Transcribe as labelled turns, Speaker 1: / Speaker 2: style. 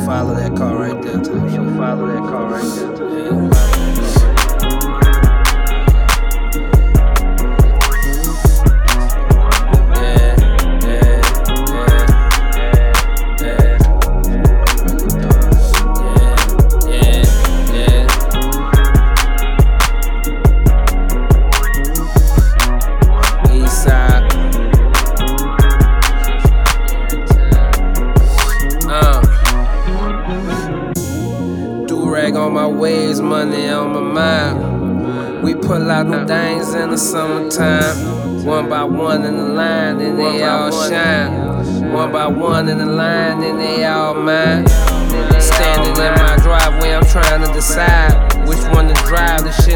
Speaker 1: follow that car right there, too.
Speaker 2: You should follow that car right there, too.
Speaker 1: Rag on my ways, money on my mind. We pull out them things in the summertime. One by one in the line, and they all shine. One by one in the line, and they all mine. Standing in my driveway, I'm trying to decide which one to drive. This shit